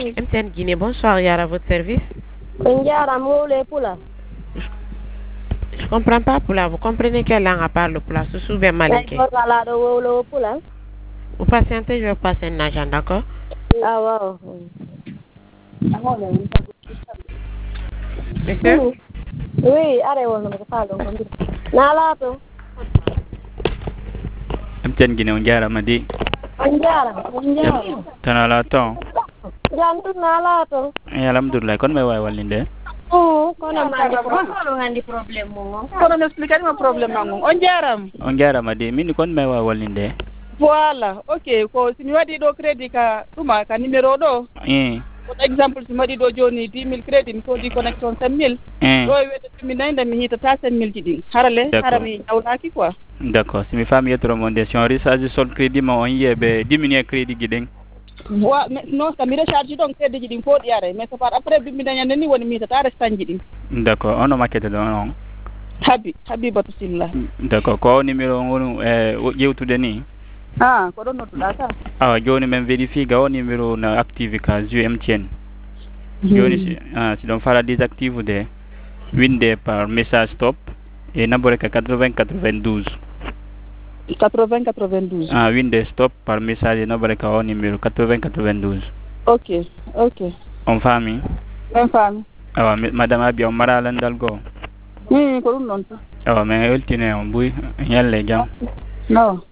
MTN Guinée, bonsoir, Yara, à votre service. Je comprends pas Poula. Vous comprenez quelle langue à part le Poula? Ce sont bien malinqué. Vous patientez, je vais passer un agent, d'accord? Ah, wow. Monsieur? Oui, allez, on va parler. Nalato. MTN Guinée, on dirait Madi. Tanalato. Jantu nalato. Alhamdulillah, kon may way walinde. Kono ngandi problem mo. Kono expliquer ma problem nangu. On dirait Madi, min kon may way walinde. Voilà, ok, ko si mi wadi do credit ka tuma ka numéro do. For example, si mi wadi do joni 10,000 credit mi di connection 5,000. Do wede mi nanda mi hita ta 5,000 jidi. Harami awlaki quoi. D'accord, si mi fami yetro recommandation recharge sol crédit ma on yebe diminuer crédit giden. Wa non ça mi recharge donc crédit jidi fo diare mais ça part après bi mi danya ni woni mi ta restan jidi. D'accord, on maquette do non. Habi batu simla. D'accord, ko numéro wonu yewtude ni. Ko don notu data. Joni men vérifie ga o numéro na active ka MTN. Joni si don fara désactive de winde par message stop et number ka 8092. 8092. Winde stop par message number ka o numéro 8092. OK. On famille. Madame Abia on mara landal go. Ko dum non. Mais ultine on buy yalle jam. Non.